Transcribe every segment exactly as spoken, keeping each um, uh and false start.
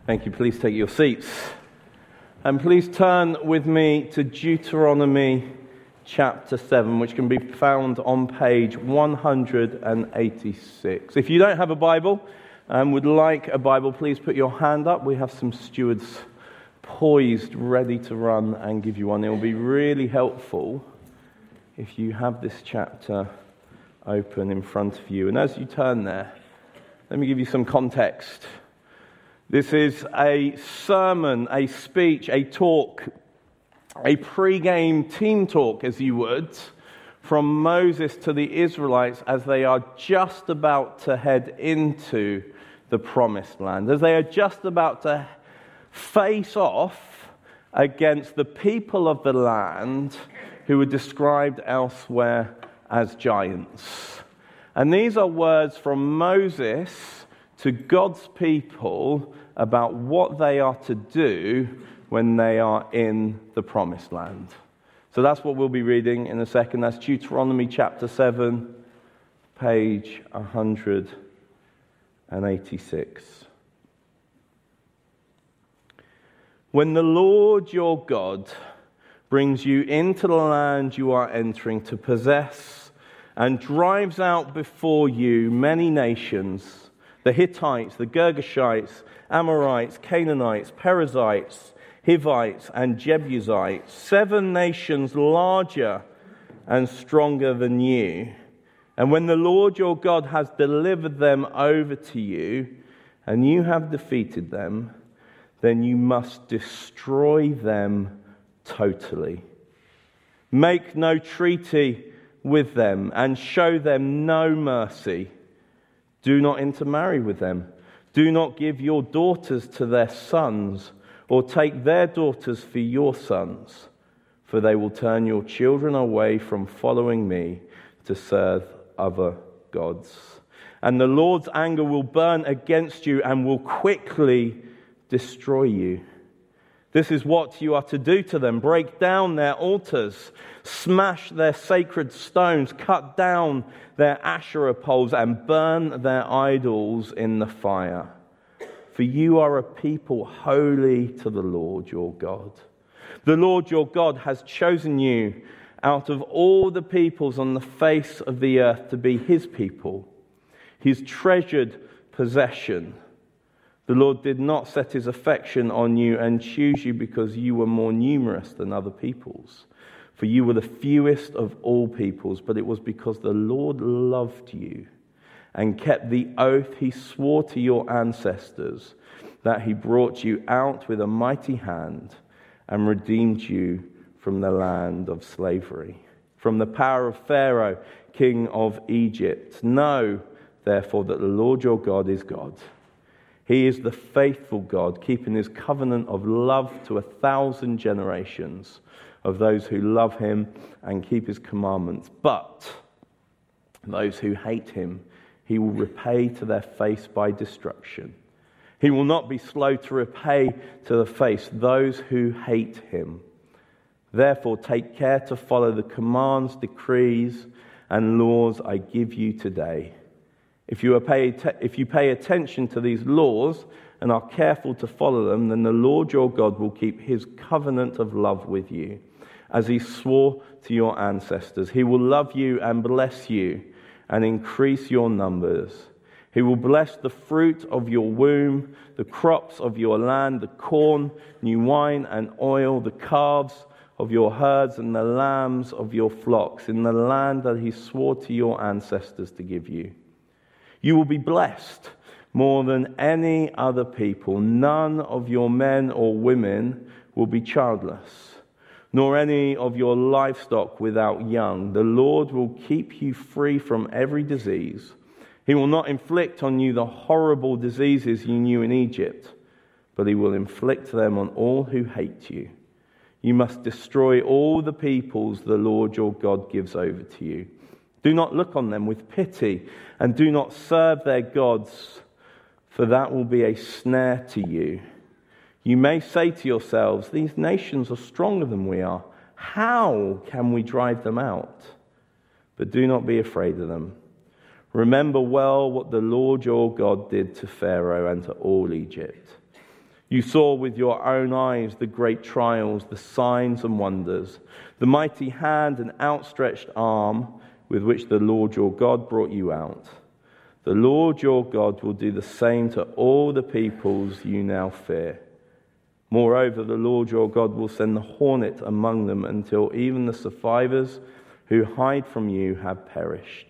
Thank you. Please take your seats. And please turn with me to Deuteronomy chapter seven, which can be found on page one eighty-six. If you don't have a Bible and would like a Bible, please put your hand up. We have some stewards poised, ready to run and give you one. It will be really helpful if you have this chapter open in front of you. And as you turn there, let me give you some context. This is a sermon, a speech, a talk, a pre-game team talk, as you would, from Moses to the Israelites as they are just about to head into the promised land, as they are just about to face off against the people of the land who are described elsewhere as giants. And these are words from Moses to God's people about what they are to do when they are in the promised land. So that's what we'll be reading in a second. That's Deuteronomy chapter seven, page one eighty-six. When the Lord your God brings you into the land you are entering to possess and drives out before you many nations, the Hittites, the Girgashites, Amorites, Canaanites, Perizzites, Hivites, and Jebusites, seven nations larger and stronger than you. And when the Lord your God has delivered them over to you, and you have defeated them, then you must destroy them totally. Make no treaty with them, and show them no mercy. Do not intermarry with them. Do not give your daughters to their sons, or take their daughters for your sons, for they will turn your children away from following me to serve other gods. And the Lord's anger will burn against you and will quickly destroy you. This is what you are to do to them. Break down their altars, smash their sacred stones, cut down their Asherah poles, and burn their idols in the fire. For you are a people holy to the Lord your God. The Lord your God has chosen you out of all the peoples on the face of the earth to be his people, his treasured possession. The Lord did not set his affection on you and choose you because you were more numerous than other peoples, for you were the fewest of all peoples, but it was because the Lord loved you and kept the oath he swore to your ancestors, that he brought you out with a mighty hand and redeemed you from the land of slavery, from the power of Pharaoh, king of Egypt. Know, therefore, that the Lord your God is God. He is the faithful God, keeping his covenant of love to a thousand generations of those who love him and keep his commandments. But those who hate him, he will repay to their face by destruction. He will not be slow to repay to the face those who hate him. Therefore, take care to follow the commands, decrees, and laws I give you today. If you, pay, if you pay attention to these laws and are careful to follow them, then the Lord your God will keep his covenant of love with you, as he swore to your ancestors. He will love you and bless you and increase your numbers. He will bless the fruit of your womb, the crops of your land, the corn, new wine and oil, the calves of your herds and the lambs of your flocks, in the land that he swore to your ancestors to give you. You will be blessed more than any other people. None of your men or women will be childless, nor any of your livestock without young. The Lord will keep you free from every disease. He will not inflict on you the horrible diseases you knew in Egypt, but he will inflict them on all who hate you. You must destroy all the peoples the Lord your God gives over to you. Do not look on them with pity, and do not serve their gods, for that will be a snare to you. You may say to yourselves, these nations are stronger than we are. How can we drive them out? But do not be afraid of them. Remember well what the Lord your God did to Pharaoh and to all Egypt. You saw with your own eyes the great trials, the signs and wonders, the mighty hand and outstretched arm with which the Lord your God brought you out. The Lord your God will do the same to all the peoples you now fear. Moreover, the Lord your God will send the hornet among them until even the survivors who hide from you have perished.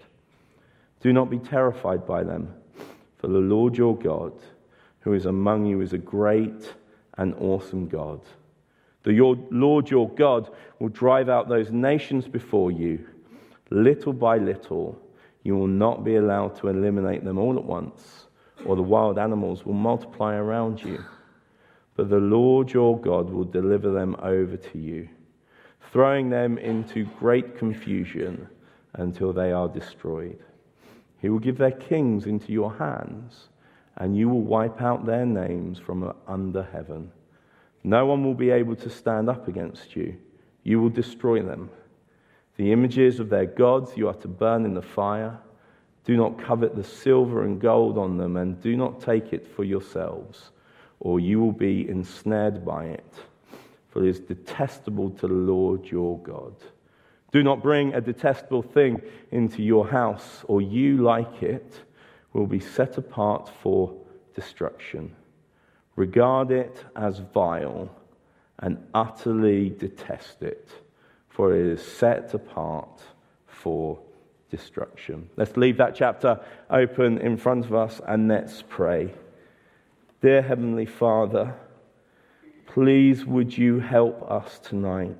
Do not be terrified by them, for the Lord your God, who is among you, is a great and awesome God. The your Lord your God will drive out those nations before you. Little by little, you will not be allowed to eliminate them all at once, or the wild animals will multiply around you. But the Lord your God will deliver them over to you, throwing them into great confusion until they are destroyed. He will give their kings into your hands, and you will wipe out their names from under heaven. No one will be able to stand up against you. You will destroy them. The images of their gods you are to burn in the fire. Do not covet the silver and gold on them, and do not take it for yourselves, or you will be ensnared by it. For it is detestable to the Lord your God. Do not bring a detestable thing into your house, or you, like it, will be set apart for destruction. Regard it as vile and utterly detest it, for it is set apart for destruction. Let's leave that chapter open in front of us and let's pray. Dear Heavenly Father, please would you help us tonight.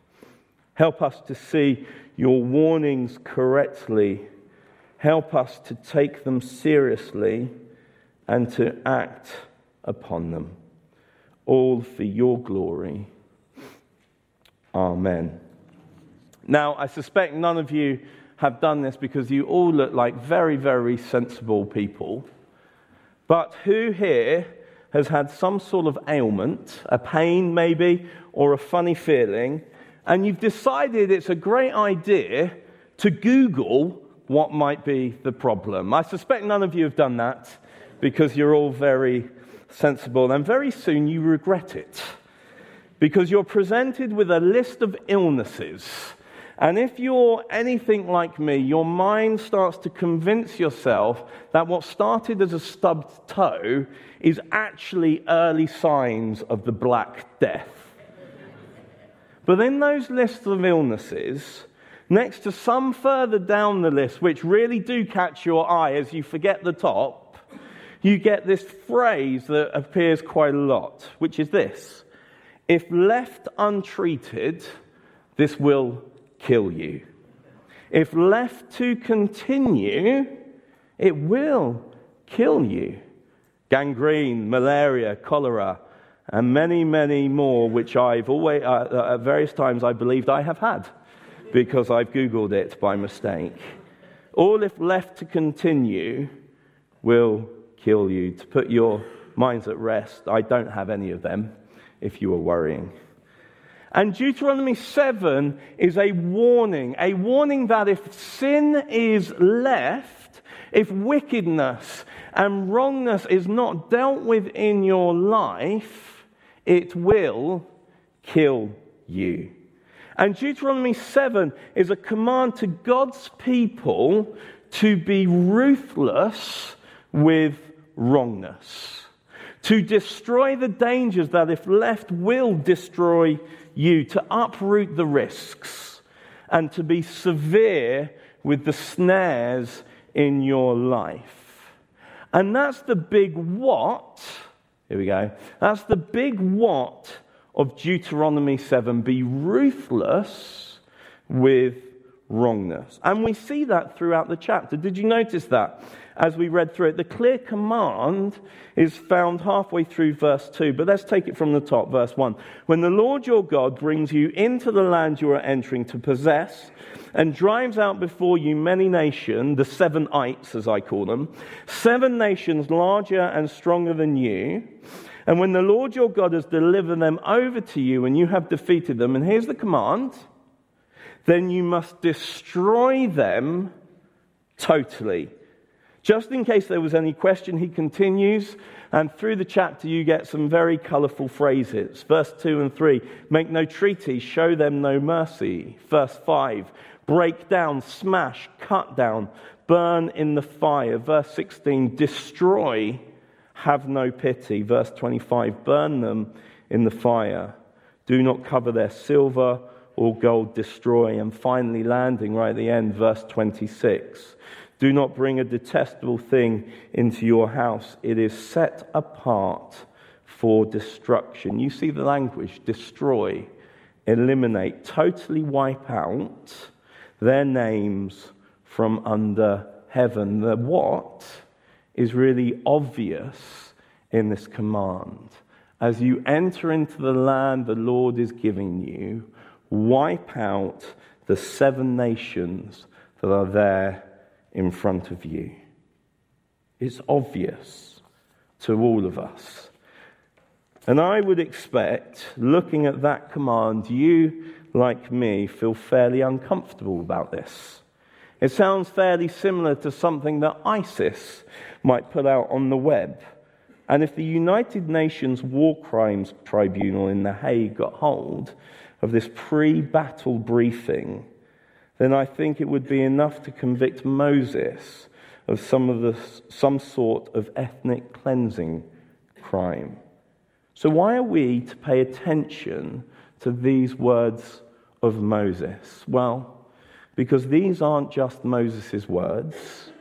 Help us to see your warnings correctly. Help us to take them seriously and to act upon them. All for your glory. Amen. Now, I suspect none of you have done this because you all look like very, very sensible people. But who here has had some sort of ailment, a pain maybe, or a funny feeling, and you've decided it's a great idea to Google what might be the problem? I suspect none of you have done that because you're all very sensible, and very soon you regret it because you're presented with a list of illnesses. And if you're anything like me, your mind starts to convince yourself that what started as a stubbed toe is actually early signs of the Black Death. But in those lists of illnesses, next to some further down the list, which really do catch your eye as you forget the top, you get this phrase that appears quite a lot, which is this: if left untreated, this will kill you. If left to continue, it will kill you. Gangrene, malaria, cholera, and many, many more, which I've always, uh, at various times I believed I have had because I've Googled it by mistake. All, if left to continue, will kill you. To put your minds at rest, I don't have any of them, if you were worrying. And Deuteronomy seven is a warning, a warning that if sin is left, if wickedness and wrongness is not dealt with in your life, it will kill you. And Deuteronomy seven is a command to God's people to be ruthless with wrongness, to destroy the dangers that if left will destroy you, to uproot the risks, and to be severe with the snares in your life. And that's the big what, here we go, that's the big what of Deuteronomy seven, be ruthless with wrongness. And we see that throughout the chapter. Did you notice that? As we read through it, the clear command is found halfway through verse two, but let's take it from the top, verse one. When the Lord your God brings you into the land you are entering to possess, and drives out before you many nations, the seven ites as I call them, seven nations larger and stronger than you, and when the Lord your God has delivered them over to you and you have defeated them, and here's the command, then you must destroy them totally. Just in case there was any question, he continues, and through the chapter you get some very colourful phrases. Verse two and three, make no treaty, show them no mercy. Verse five, break down, smash, cut down, burn in the fire. Verse sixteen, destroy, have no pity. Verse twenty-five, burn them in the fire. Do not cover their silver or gold, destroy. And finally, landing right at the end, verse twenty-six, do not bring a detestable thing into your house. It is set apart for destruction. You see the language, destroy, eliminate, totally wipe out their names from under heaven. The what is really obvious in this command. As you enter into the land the Lord is giving you, wipe out the seven nations that are there in front of you. It's obvious to all of us. And I would expect, looking at that command, you, like me, feel fairly uncomfortable about this. It sounds fairly similar to something that ISIS might put out on the web. And if the United Nations War Crimes Tribunal in The Hague got hold of this pre-battle briefing, then I think it would be enough to convict Moses of some of the some sort of ethnic cleansing crime. So why are we to pay attention to these words of Moses? Well, because these aren't just Moses' words.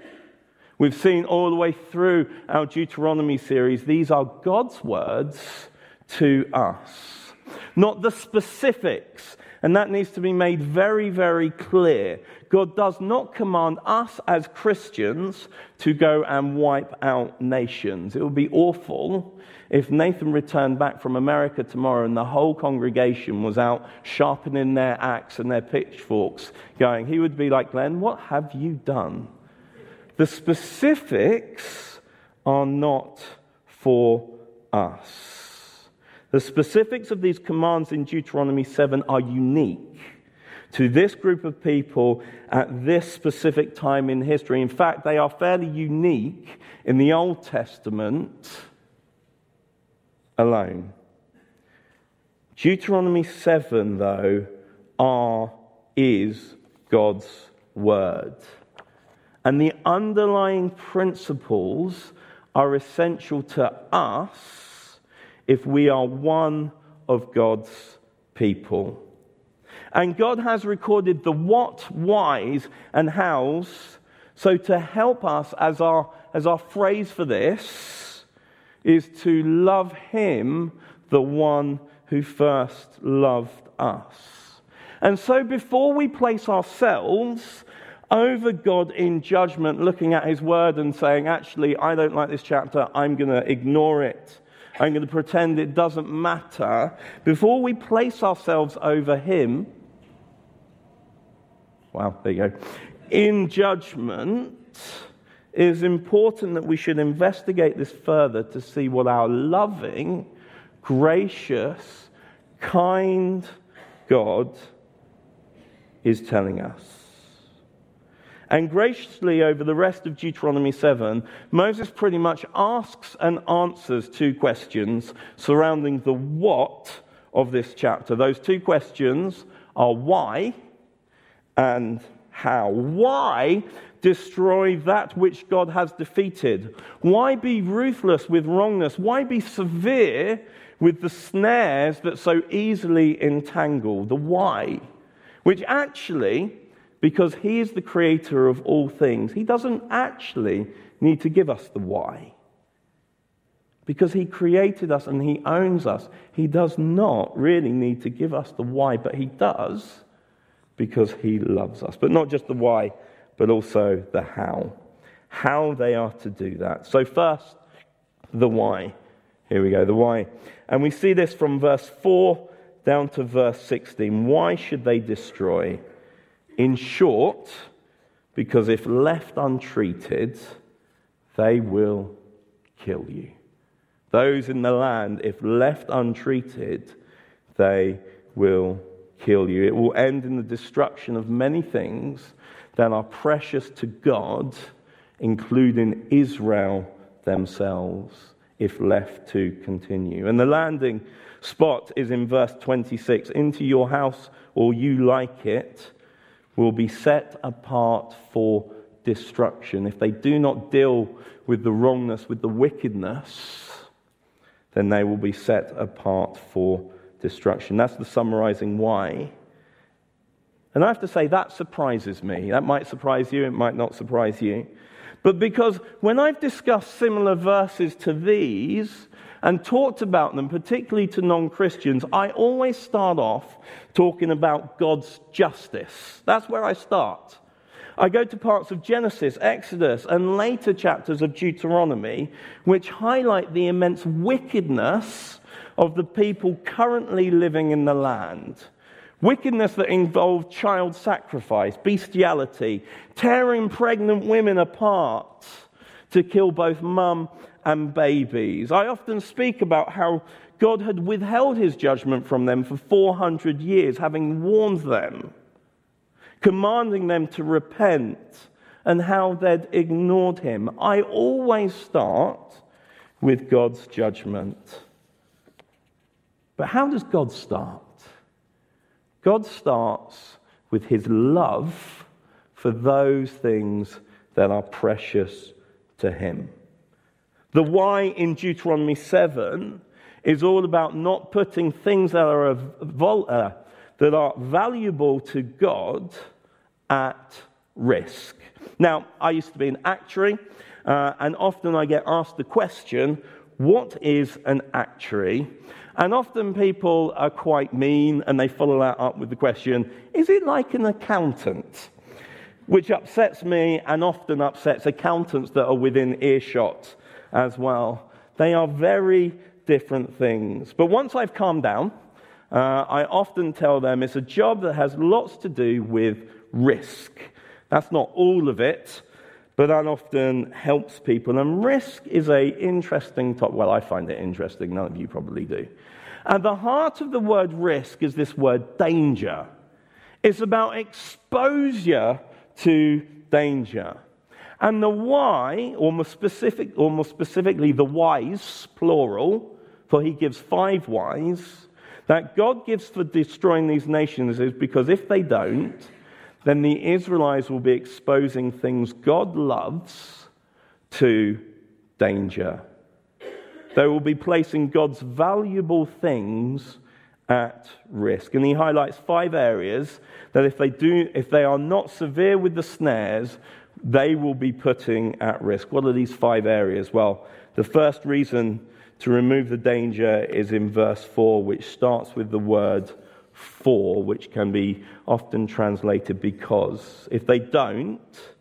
We've seen all the way through our Deuteronomy series, these are God's words to us. Not the specifics, and that needs to be made very, very clear. God does not command us as Christians to go and wipe out nations. It would be awful if Nathan returned back from America tomorrow and the whole congregation was out sharpening their axe and their pitchforks going, he would be like, Glenn, what have you done? The specifics are not for us. The specifics of these commands in Deuteronomy seven are unique to this group of people at this specific time in history. In fact, they are fairly unique in the Old Testament alone. Deuteronomy seven, though, are, is God's word. And the underlying principles are essential to us if we are one of God's people. And God has recorded the what, whys, and hows. So to help us, as our, as our phrase for this, is to love Him, the one who first loved us. And so before we place ourselves over God in judgment, looking at His word and saying, actually, I don't like this chapter, I'm going to ignore it, I'm going to pretend it doesn't matter. Before we place ourselves over Him, wow, there you go, in judgment, it is important that we should investigate this further to see what our loving, gracious, kind God is telling us. And graciously, over the rest of Deuteronomy seven, Moses pretty much asks and answers two questions surrounding the what of this chapter. Those two questions are why and how. Why destroy that which God has defeated? Why be ruthless with wrongness? Why be severe with the snares that so easily entangle? The why, which actually, because He is the creator of all things, He doesn't actually need to give us the why. Because He created us and He owns us, He does not really need to give us the why, but He does because He loves us. But not just the why, but also the how. How they are to do that. So first, the why. Here we go, the why. And we see this from verse four down to verse sixteen. Why should they destroy? In short, because if left untreated, they will kill you. Those in the land, if left untreated, they will kill you. It will end in the destruction of many things that are precious to God including Israel themselves, if left to continue. And the landing spot is in verse twenty-six. Into your house, or you like it, will be set apart for destruction. If they do not deal with the wrongness, with the wickedness, then they will be set apart for destruction. That's the summarizing why. And I have to say, that surprises me. That might surprise you, it might not surprise you. But because when I've discussed similar verses to these and talked about them, particularly to non-Christians, I always start off talking about God's justice. That's where I start. I go to parts of Genesis, Exodus, and later chapters of Deuteronomy, which highlight the immense wickedness of the people currently living in the land. Wickedness that involved child sacrifice, bestiality, tearing pregnant women apart to kill both mum and babies. I often speak about how God had withheld his judgment from them for four hundred years, having warned them, commanding them to repent, and how they'd ignored him. I always start with God's judgment. But how does God start? God starts with his love for those things that are precious to him. The why in Deuteronomy seven is all about not putting things that are, uh, that are valuable to God at risk. Now, I used to be an actuary, uh, and often I get asked the question, what is an actuary? And often people are quite mean, and they follow that up with the question, is it like an accountant? Which upsets me, and often upsets accountants that are within earshot as well. They are very different things. But once I've calmed down, uh, I often tell them it's a job that has lots to do with risk. That's not all of it, but that often helps people. And risk is a interesting topic. Well, I find it interesting. None of you probably do. At the heart of the word risk is this word danger. It's about exposure to danger. And the why, or more specific, or more specifically the whys, plural, for he gives five whys, that God gives for destroying these nations is because if they don't, then the Israelites will be exposing things God loves to danger. They will be placing God's valuable things at risk. And he highlights five areas that if they do, if they are not severe with the snares, they will be putting at risk. What are these five areas? Well, the first reason to remove the danger is in verse four, which starts with the word for, which can be often translated because. If they don't,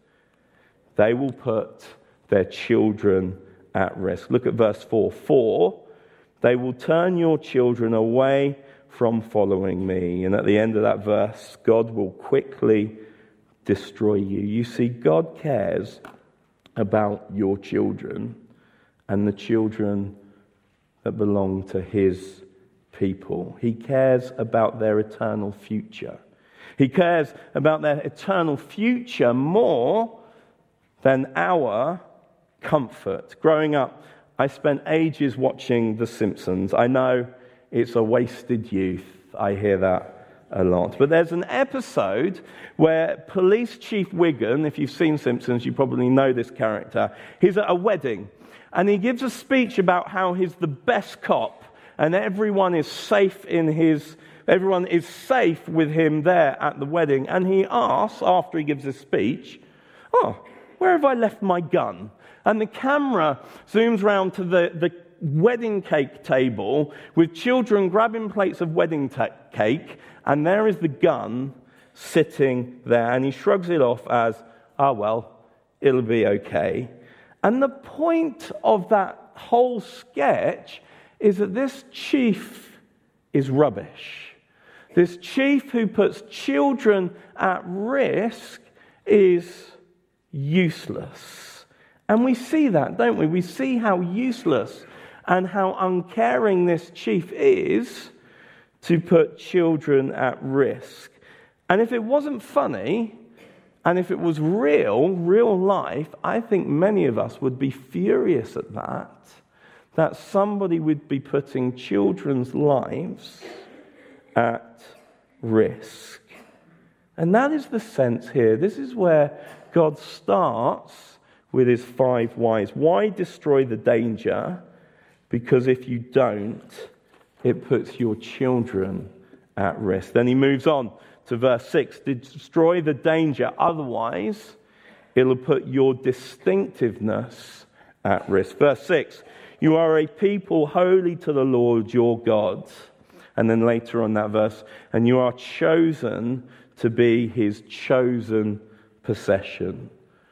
they will put their children at risk. Look at verse four. For they will turn your children away from following me. And at the end of that verse, God will quickly destroy you. You see, God cares about your children and the children that belong to his people. He cares about their eternal future. He cares about their eternal future more than our comfort. Growing up, I spent ages watching The Simpsons. I know it's a wasted youth. I hear that a lot. But there's an episode where Police Chief Wiggum, if you've seen Simpsons, you probably know this character, he's at a wedding. And he gives a speech about how he's the best cop and everyone is safe in his, everyone is safe with him there at the wedding. And he asks, after he gives his speech, oh, where have I left my gun? And the camera zooms round to the, the wedding cake table with children grabbing plates of wedding ta- cake, and there is the gun sitting there. And he shrugs it off as, ah, oh, well, it'll be okay. And the point of that whole sketch is that this chief is rubbish. This chief who puts children at risk is useless. And we see that, don't we? We see how useless and how uncaring this chief is to put children at risk. And if it wasn't funny, And if it was real, real life, I think many of us would be furious at that, that somebody would be putting children's lives at risk. And that is the sense here. This is where God starts with his five whys. Why destroy the danger? Because if you don't, it puts your children at risk. Then he moves on to verse six. Destroy the danger, otherwise it'll put your distinctiveness at risk. Verse six. You are a people holy to the Lord your God. And then later on that verse, and you are chosen to be his chosen possession.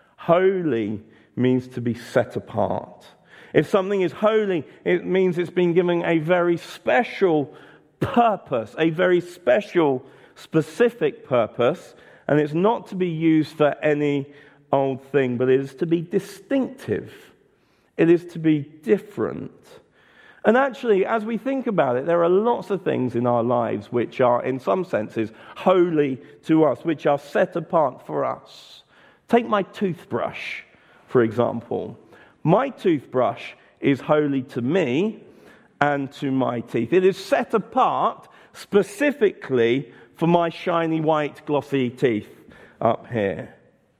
Holy means to be set apart. If something is holy, it means it's been given a very special purpose, a very special, specific purpose, and it's not to be used for any old thing, but it is to be distinctive. It is to be different. And actually, as we think about it, there are lots of things in our lives which are, in some senses, holy to us, which are set apart for us. Take my toothbrush, for example. My toothbrush is holy to me and to my teeth. It is set apart specifically for my shiny white glossy teeth up here.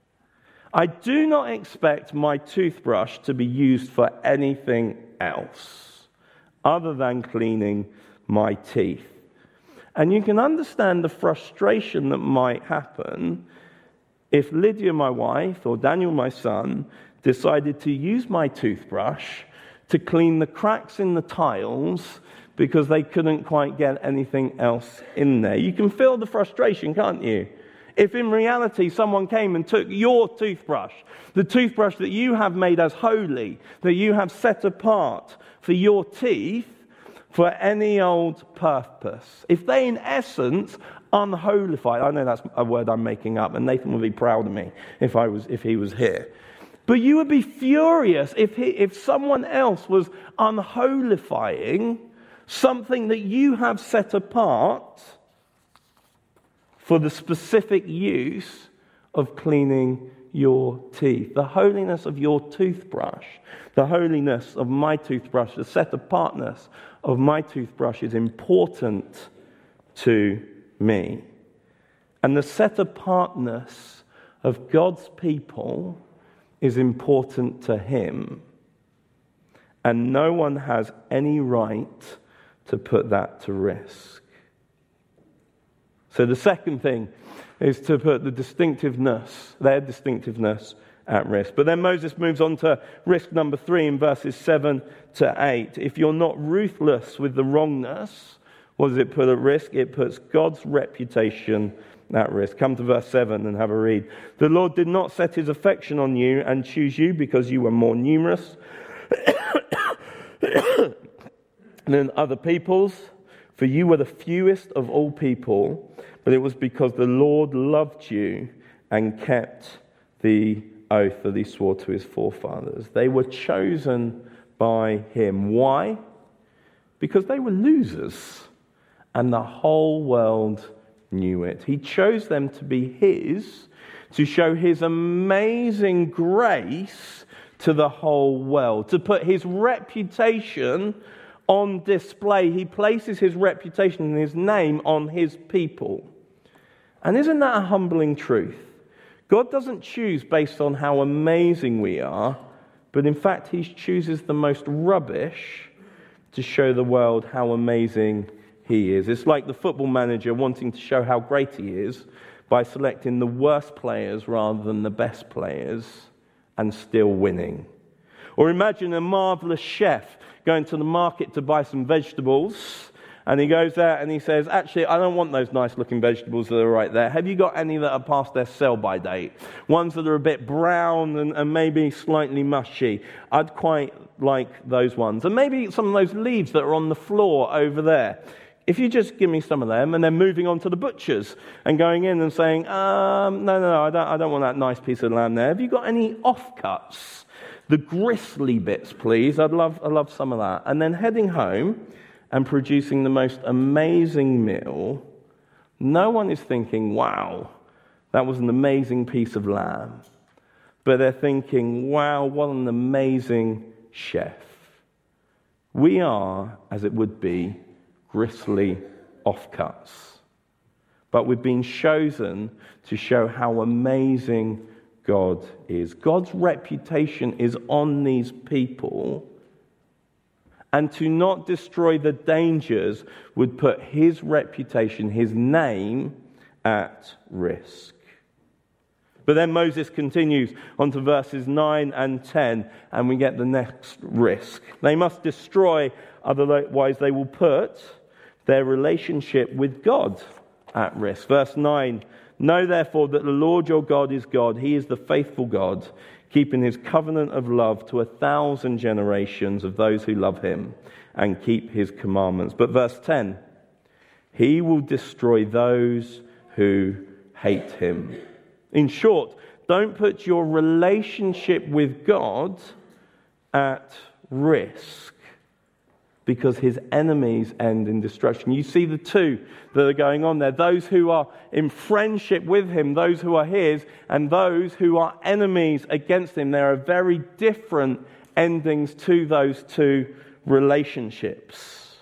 I do not expect my toothbrush to be used for anything else other than cleaning my teeth. And you can understand the frustration that might happen if Lydia, my wife, or Daniel, my son, decided to use my toothbrush to clean the cracks in the tiles because they couldn't quite get anything else in there. You can feel the frustration, can't you? If in reality someone came and took your toothbrush, the toothbrush that you have made as holy, that you have set apart for your teeth, for any old purpose, if they in essence unholified, I know that's a word I'm making up, and Nathan would be proud of me if I was if he was here. But you would be furious if he, if someone else was unholifying something that you have set apart for the specific use of cleaning your teeth. The holiness of your toothbrush, the holiness of my toothbrush, the set apartness of my toothbrush is important to me. And the set apartness of God's people is important to him. And no one has any right to put that to risk. So the second thing is to put the distinctiveness, their distinctiveness, at risk. But then Moses moves on to risk number three in verses seven to eight. If you're not ruthless with the wrongness, what does it put at risk? It puts God's reputation at risk. Come to verse seven and have a read. The Lord did not set his affection on you and choose you because you were more numerous than other peoples, for you were the fewest of all people, but it was because the Lord loved you and kept the oath that he swore to his forefathers. They were chosen by him. Why? Because they were losers, and the whole world knew it. He chose them to be his, to show his amazing grace to the whole world, to put his reputation on display. He places his reputation and his name on his people. And isn't that a humbling truth? God doesn't choose based on how amazing we are, but in fact he chooses the most rubbish to show the world how amazing he is. It's like the football manager wanting to show how great he is by selecting the worst players rather than the best players and still winning. Or imagine a marvelous chef going to the market to buy some vegetables, and he goes there and he says, actually, I don't want those nice looking vegetables that are right there. Have you got any that are past their sell-by date? Ones that are a bit brown and, and maybe slightly mushy. I'd quite like those ones. And maybe some of those leaves that are on the floor over there. If you just give me some of them, and then moving on to the butchers and going in and saying, um, no, no, no, I don't, I don't want that nice piece of lamb there. Have you got any offcuts? The gristly bits, please. I'd love, I'd love some of that. And then heading home and producing the most amazing meal. No one is thinking, wow, That was an amazing piece of lamb. But they're thinking, wow, what an amazing chef. We are, as it would be, gristly offcuts. But we've been chosen to show how amazing God is. God's reputation is on these people. And to not destroy the dangers would put his reputation, his name, at risk. But then Moses continues on to verses nine and ten, and we get the next risk. They must destroy, otherwise they will put their relationship with God at risk. Verse nine, know therefore that the Lord your God is God. He is the faithful God, keeping his covenant of love to a thousand generations of those who love him and keep his commandments. But verse ten, he will destroy those who hate him. In short, don't put your relationship with God at risk, because his enemies end in destruction. You see the two that are going on there. Those who are in friendship with him, those who are his, and those who are enemies against him. There are very different endings to those two relationships.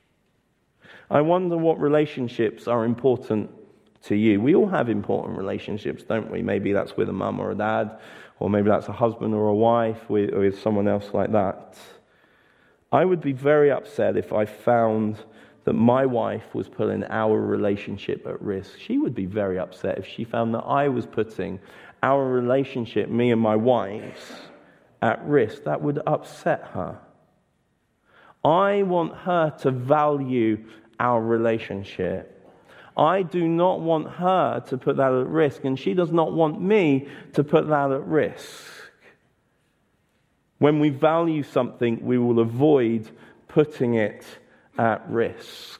I wonder what relationships are important to you. We all have important relationships, don't we? Maybe that's with a mum or a dad, or maybe that's a husband or a wife with, or with someone else like that. I would be very upset if I found that my wife was putting our relationship at risk. She would be very upset if she found that I was putting our relationship, me and my wife's, at risk. That would upset her. I want her to value our relationship. I do not want her to put that at risk, and she does not want me to put that at risk. When we value something, we will avoid putting it at risk.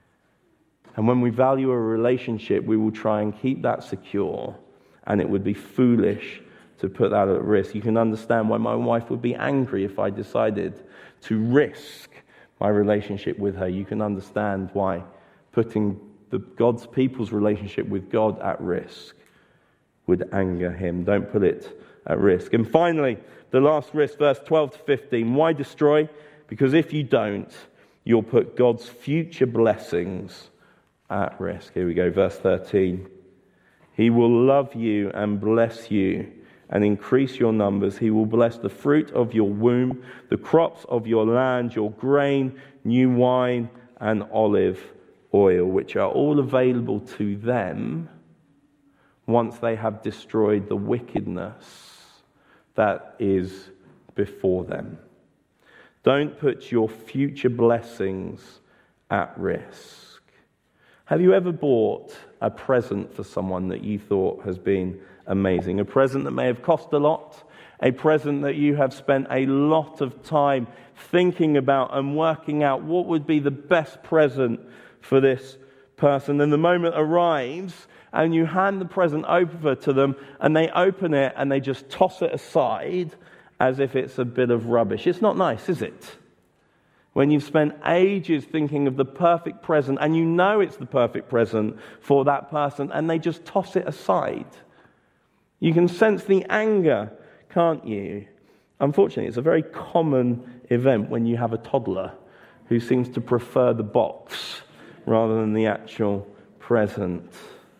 And when we value a relationship, we will try and keep that secure, and it would be foolish to put that at risk. You can understand why my wife would be angry if I decided to risk my relationship with her. You can understand why putting the God's people's relationship with God at risk would anger him. Don't put it at risk. And finally, the last risk, verse twelve to fifteen. Why destroy? Because if you don't, you'll put God's future blessings at risk. Here we go, verse thirteen. He will love you and bless you and increase your numbers. He will bless the fruit of your womb, the crops of your land, your grain, new wine, and olive oil, which are all available to them once they have destroyed the wickedness that is before them. Don't put your future blessings at risk. Have you ever bought a present for someone that you thought has been amazing? A present that may have cost a lot, a present that you have spent a lot of time thinking about and working out what would be the best present for this person. And the moment arrives and you hand the present over to them and they open it and they just toss it aside as if it's a bit of rubbish. It's not nice, is it? When you've spent ages thinking of the perfect present and you know it's the perfect present for that person and they just toss it aside. You can sense the anger, can't you? Unfortunately, it's a very common event when you have a toddler who seems to prefer the box rather than the actual present.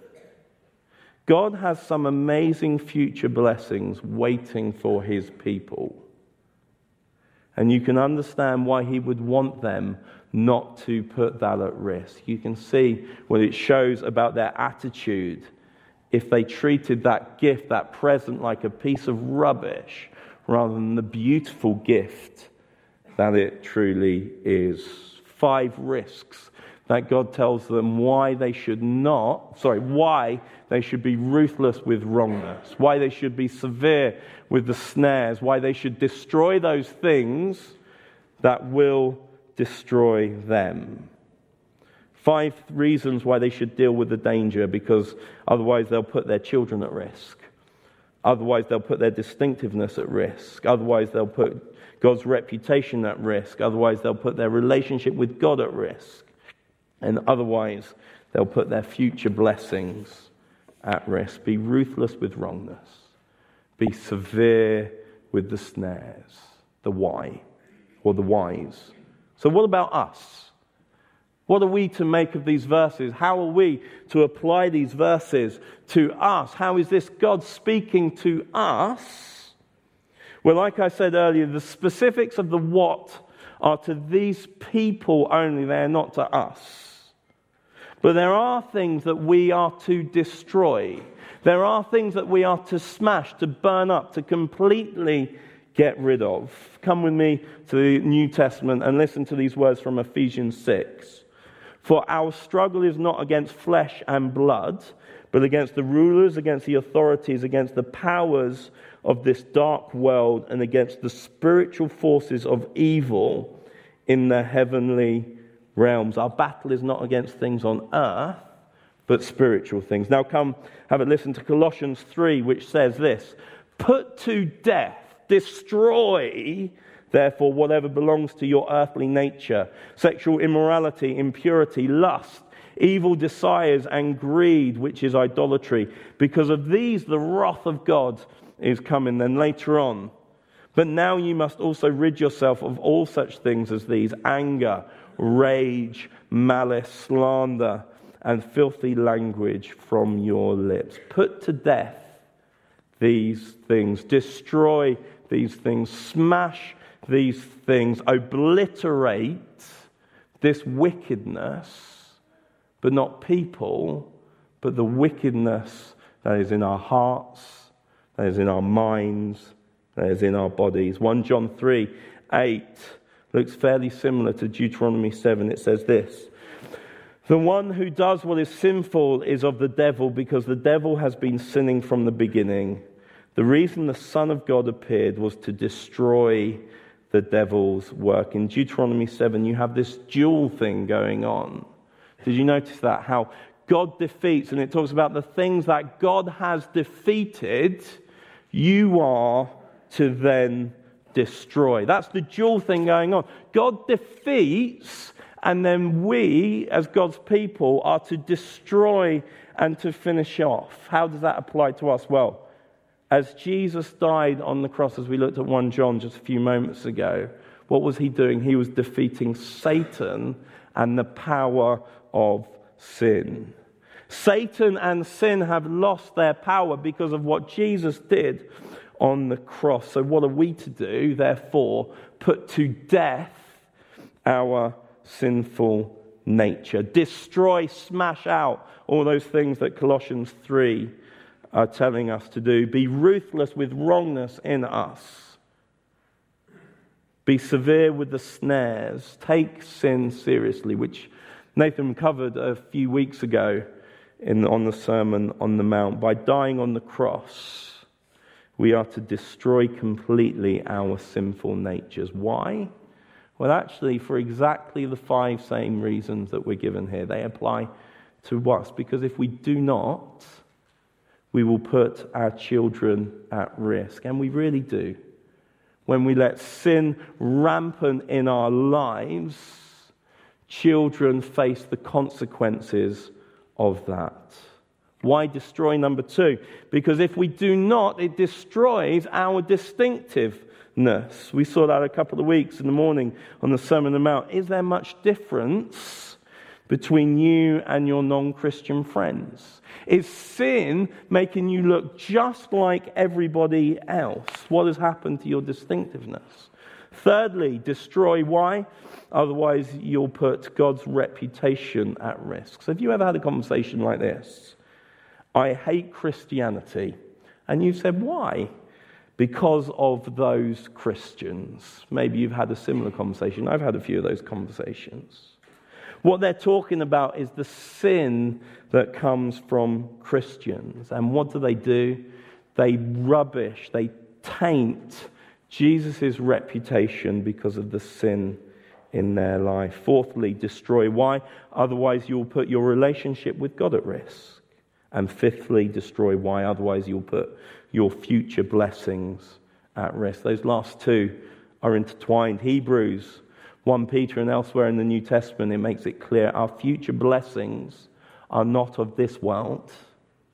God has some amazing future blessings waiting for his people. And you can understand why he would want them not to put that at risk. You can see what it shows about their attitude if they treated that gift, that present, like a piece of rubbish rather than the beautiful gift that it truly is. Five risks that God tells them why they should not, sorry, why they should be ruthless with wrongness, why they should be severe with the snares, why they should destroy those things that will destroy them. Five reasons why they should deal with the danger, because otherwise they'll put their children at risk. Otherwise they'll put their distinctiveness at risk. Otherwise they'll put God's reputation at risk. Otherwise they'll put their relationship with God at risk. And otherwise they'll put their future blessings at risk. Be ruthless with wrongness. Be severe with the snares, the why, or the whys. So what about us? What are we to make of these verses? How are we to apply these verses to us? How is this God speaking to us? Well, like I said earlier, the specifics of the what are to these people only. They are not to us. But there are things that we are to destroy. There are things that we are to smash, to burn up, to completely get rid of. Come with me to the New Testament and listen to these words from Ephesians six. For our struggle is not against flesh and blood, but against the rulers, against the authorities, against the powers of this dark world, and against the spiritual forces of evil in the heavenly realms. Our battle is not against things on earth, but spiritual things. Now come, have a listen to Colossians three, which says this: put to death, destroy, therefore, whatever belongs to your earthly nature: sexual immorality, impurity, lust, evil desires, and greed, which is idolatry. Because of these, the wrath of God is coming. Then later on, but now you must also rid yourself of all such things as these: anger, rage, malice, slander, and filthy language from your lips. Put to death these things. Destroy these things. Smash these things. Obliterate this wickedness, but not people, but the wickedness that is in our hearts, that is in our minds, that is in our bodies. First John three eight looks fairly similar to Deuteronomy seven. It says this: the one who does what is sinful is of the devil, because the devil has been sinning from the beginning. The reason the Son of God appeared was to destroy the devil's work. In Deuteronomy seven, you have this dual thing going on. Did you notice that? How God defeats, and it talks about the things that God has defeated, you are to then destroy. That's the dual thing going on. God defeats, and then we, as God's people, are to destroy and to finish off. How does that apply to us? Well, as Jesus died on the cross, as we looked at First John just a few moments ago, what was he doing? He was defeating Satan and the power of sin. Satan and sin have lost their power because of what Jesus did on the cross. So what are we to do? Therefore, put to death our sinful nature. Destroy, smash out all those things that Colossians three are telling us to do. Be ruthless with wrongness in us. Be severe with the snares. Take sin seriously, which Nathan covered a few weeks ago in on the Sermon on the Mount. By dying on the cross, we are to destroy completely our sinful natures. Why? Well, actually, for exactly the five same reasons that we're given here. They apply to us, because if we do not, we will put our children at risk. And we really do. When we let sin rampant in our lives, children face the consequences of that. Why destroy? Number two, because if we do not, it destroys our distinctiveness. We saw that a couple of weeks in the morning on the Sermon on the Mount. Is there much difference between you and your non-Christian friends? Is sin making you look just like everybody else? What has happened to your distinctiveness? Thirdly, destroy. Why? Otherwise, you'll put God's reputation at risk. So have you ever had a conversation like this? I hate Christianity. And you said, why? Because of those Christians. Maybe you've had a similar conversation. I've had a few of those conversations. What they're talking about is the sin that comes from Christians. And what do they do? They rubbish, they taint Jesus' reputation because of the sin in their life. Fourthly, destroy. Why? Otherwise you'll put your relationship with God at risk. And fifthly, destroy. Why? Otherwise you'll put your future blessings at risk. Those last two are intertwined. Hebrews, First Peter, and elsewhere in the New Testament, it makes it clear our future blessings are not of this world,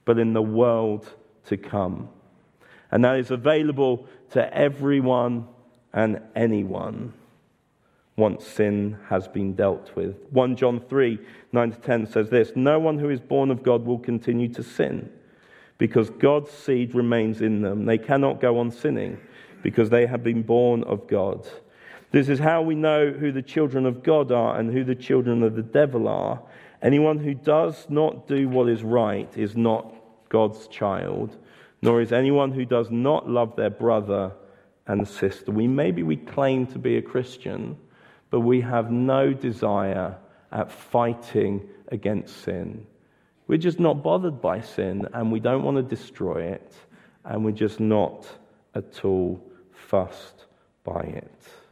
but in the world to come. And that is available to everyone and anyone once sin has been dealt with. First John three, nine to ten says this, "No one who is born of God will continue to sin, because God's seed remains in them. They cannot go on sinning, because they have been born of God. This is how we know who the children of God are and who the children of the devil are. Anyone who does not do what is right is not God's child, nor is anyone who does not love their brother and sister." We maybe we claim to be a Christian, but we have no desire at fighting against sin. We're just not bothered by sin, and we don't want to destroy it, and we're just not at all fussed by it.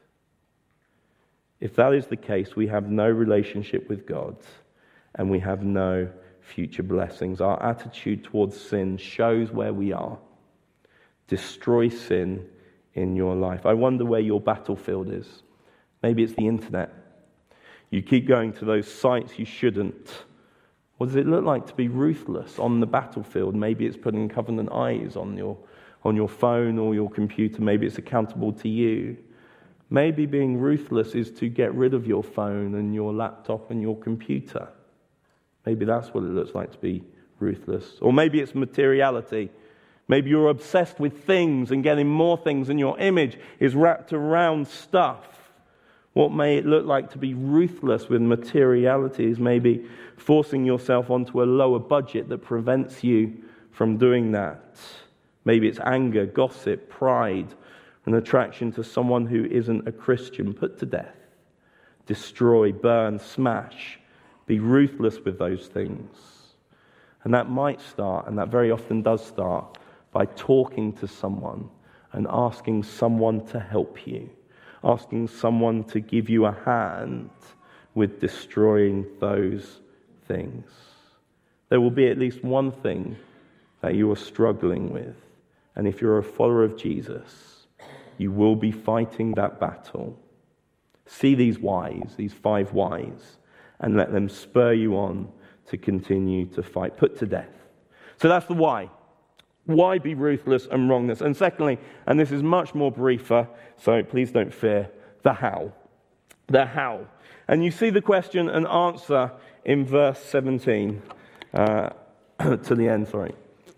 If that is the case, we have no relationship with God, and we have no future blessings. Our attitude towards sin shows where we are. Destroy sin in your life. I wonder where your battlefield is. Maybe it's the internet. You keep going to those sites you shouldn't. What does it look like to be ruthless on the battlefield? Maybe it's putting Covenant Eyes on your on your phone or your computer. Maybe it's accountable to you. Maybe being ruthless is to get rid of your phone and your laptop and your computer. Maybe that's what it looks like to be ruthless. Or maybe it's materiality. Maybe you're obsessed with things and getting more things, and your image is wrapped around stuff. What may it look like to be ruthless with materiality is maybe forcing yourself onto a lower budget that prevents you from doing that. Maybe it's anger, gossip, pride, an attraction to someone who isn't a Christian. Put to death, destroy, burn, smash. Be ruthless with those things. And that might start, and that very often does start, by talking to someone and asking someone to help you. Asking someone to give you a hand with destroying those things. There will be at least one thing that you are struggling with. And if you're a follower of Jesus, you will be fighting that battle. See these whys, these five whys, and let them spur you on to continue to fight. Put to death. So that's the why. Why be ruthless and wrongness? And secondly, and this is much more briefer, so please don't fear, the how. The how. And you see the question and answer in verse seventeen, uh, to the end, sorry.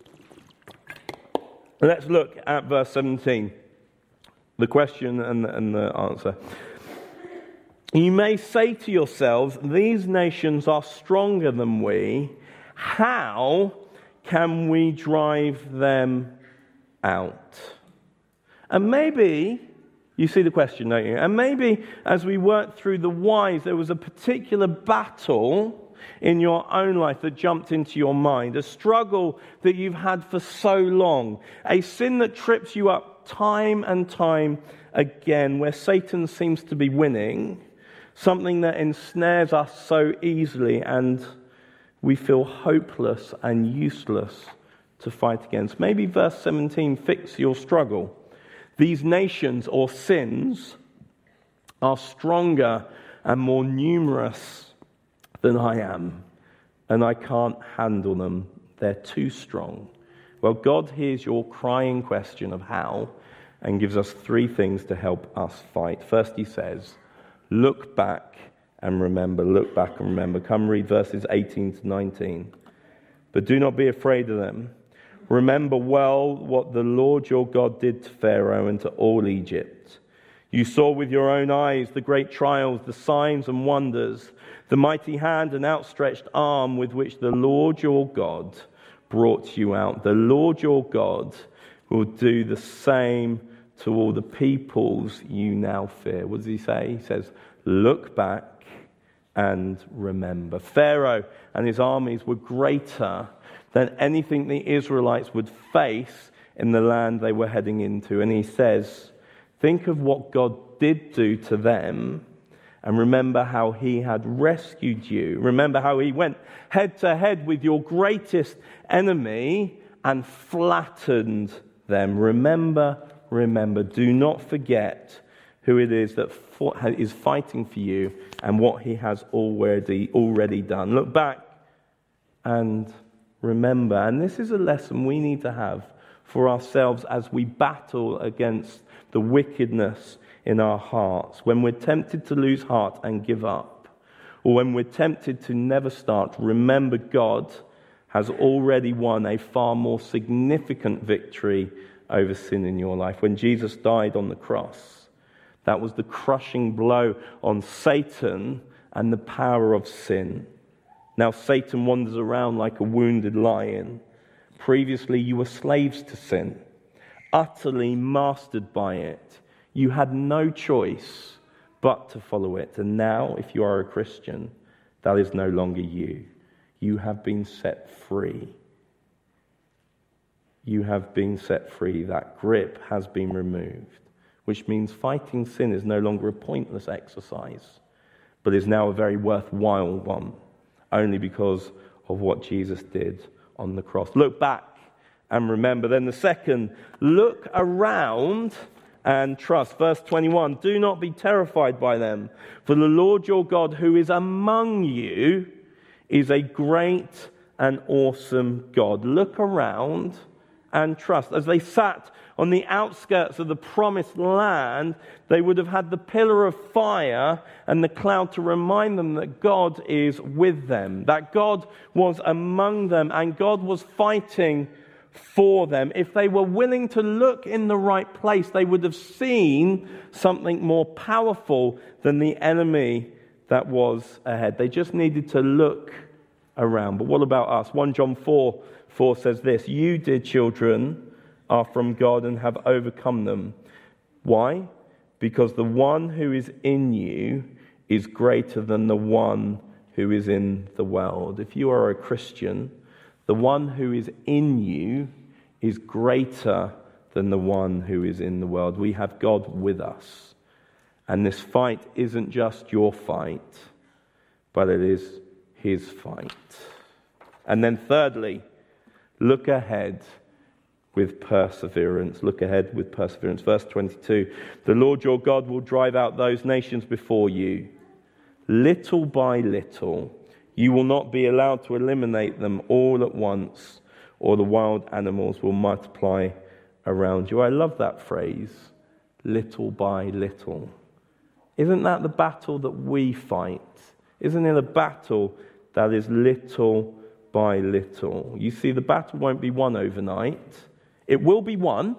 Let's look at verse seventeen. The question and the, and the answer. You may say to yourselves, these nations are stronger than we. How can we drive them out? And maybe, you see the question, don't you? And maybe as we work through the whys, there was a particular battle in your own life that jumped into your mind, a struggle that you've had for so long, a sin that trips you up time and time again, where Satan seems to be winning, something that ensnares us so easily and we feel hopeless and useless to fight against. Maybe verse seventeen fix your struggle. These nations or sins are stronger and more numerous than I am, and I can't handle them. They're too strong. Well, God hears your crying question of how and gives us three things to help us fight. First, he says, look back and remember. Look back and remember. Come read verses eighteen to nineteen. But do not be afraid of them. Remember well what the Lord your God did to Pharaoh and to all Egypt. You saw with your own eyes the great trials, the signs and wonders, the mighty hand and outstretched arm with which the Lord your God brought you out. The Lord your God will do the same to all the peoples you now fear. What does he say? He says, look back and remember. Pharaoh and his armies were greater than anything the Israelites would face in the land they were heading into. And he says, think of what God did do to them, and remember how he had rescued you. Remember how he went head to head with your greatest enemy and flattened them. Remember, remember. Do not forget who it is that is fighting for you and what he has already already done. Look back and remember, and this is a lesson we need to have for ourselves as we battle against the wickedness in our hearts, when we're tempted to lose heart and give up, or when we're tempted to never start, remember God has already won a far more significant victory over sin in your life. When Jesus died on the cross, that was the crushing blow on Satan and the power of sin. Now Satan wanders around like a wounded lion. Previously you were slaves to sin, utterly mastered by it. You had no choice but to follow it. And now, if you are a Christian, that is no longer you. You have been set free. You have been set free. That grip has been removed, which means fighting sin is no longer a pointless exercise, but is now a very worthwhile one, only because of what Jesus did on the cross. Look back and remember. Then the second, look around and trust. Verse twenty-one, do not be terrified by them, for the Lord your God who is among you is a great and awesome God. Look around and trust. As they sat on the outskirts of the promised land, they would have had the pillar of fire and the cloud to remind them that God is with them, that God was among them, and God was fighting for them. If they were willing to look in the right place, they would have seen something more powerful than the enemy that was ahead. They just needed to look around. But what about us? First John four four says this, you, dear children, are from God and have overcome them. Why? Because the one who is in you is greater than the one who is in the world. If you are a Christian, the one who is in you is greater than the one who is in the world. We have God with us. And this fight isn't just your fight, but it is his fight. And then thirdly, look ahead with perseverance. Look ahead with perseverance. Verse twenty-two, the Lord your God will drive out those nations before you, little by little. You will not be allowed to eliminate them all at once, or the wild animals will multiply around you. I love that phrase, little by little. Isn't that the battle that we fight? Isn't it a battle that is little by little? You see, the battle won't be won overnight. It will be won,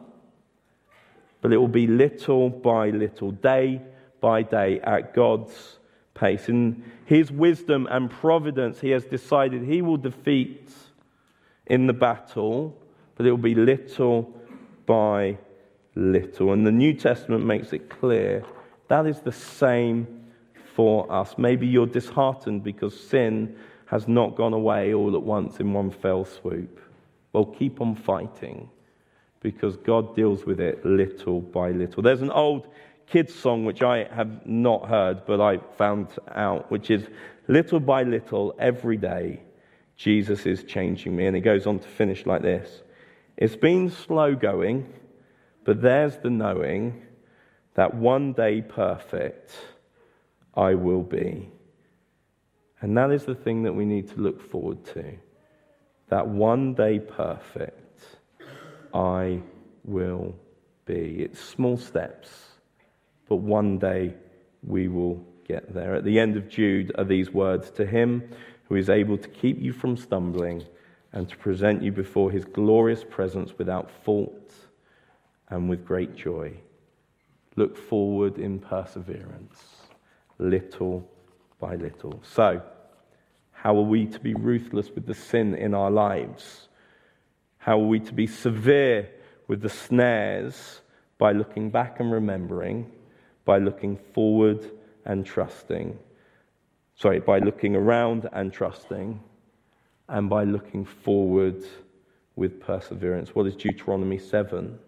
but it will be little by little, day by day, at God's pace. In his wisdom and providence, he has decided he will defeat in the battle, but it will be little by little. And the New Testament makes it clear that is the same for us. Maybe you're disheartened because sin has not gone away all at once in one fell swoop. Well, keep on fighting, because God deals with it little by little. There's an old kids song which I have not heard, but I found out, which is, little by little, every day, Jesus is changing me. And it goes on to finish like this. It's been slow going, but there's the knowing that one day perfect I will be. And that is the thing that we need to look forward to. That one day perfect I will be. It's small steps, but one day we will get there. At the end of Jude are these words, to him who is able to keep you from stumbling and to present you before his glorious presence without fault and with great joy. Look forward in perseverance, little by little. So, how are we to be ruthless with the sin in our lives? How are we to be severe with the snares? By looking back and remembering, by looking forward and trusting. Sorry, by looking around and trusting, and by looking forward with perseverance. What is Deuteronomy seven?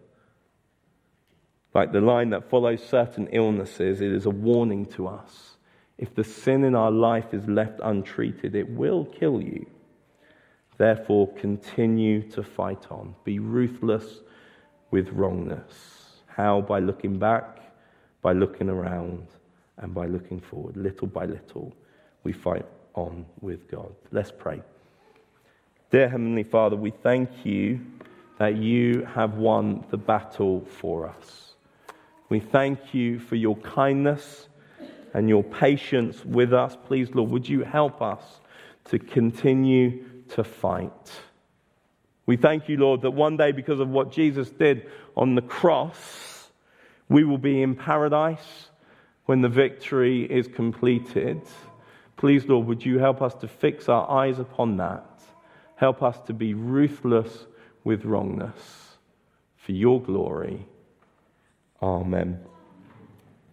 Like the line that follows certain illnesses, it is a warning to us. If the sin in our life is left untreated, it will kill you. Therefore, continue to fight on. Be ruthless with wrongness. How? By looking back, by looking around, and by looking forward. Little by little, we fight on with God. Let's pray. Dear Heavenly Father, we thank you that you have won the battle for us. We thank you for your kindness and your patience with us. Please, Lord, would you help us to continue to fight? We thank you, Lord, that one day, because of what Jesus did on the cross, we will be in paradise when the victory is completed. Please, Lord, would you help us to fix our eyes upon that? Help us to be ruthless with wrongness. For your glory. Amen.